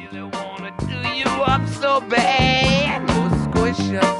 really wanna do you up so bad. No squisher.